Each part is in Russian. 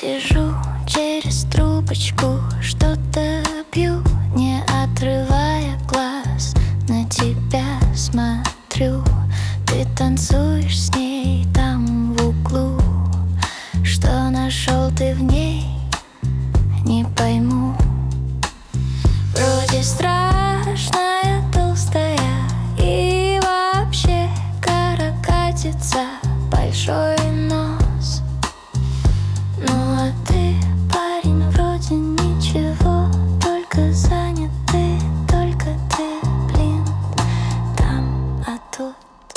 Сижу через трубочку, что-то пью, не отрывая глаз, на тебя смотрю. Ты танцуешь с ней там в углу. Что нашел ты в ней, не пойму. Вроде страшная, толстая, и вообще каракатица, большой нос. Ну а ты, парень, вроде ничего, только занят ты, только ты, блин, там, а тут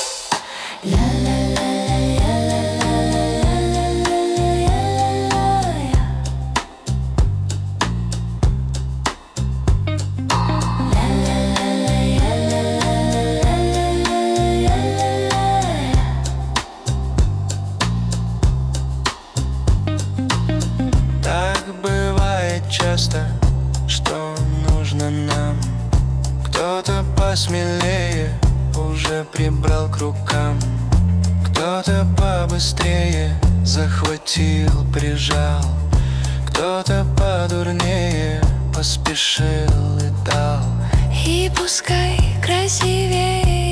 часто, что нужно нам. Кто-то посмелее уже прибрал к рукам, кто-то побыстрее захватил, прижал, кто-то подурнее поспешил и дал. И пускай красивее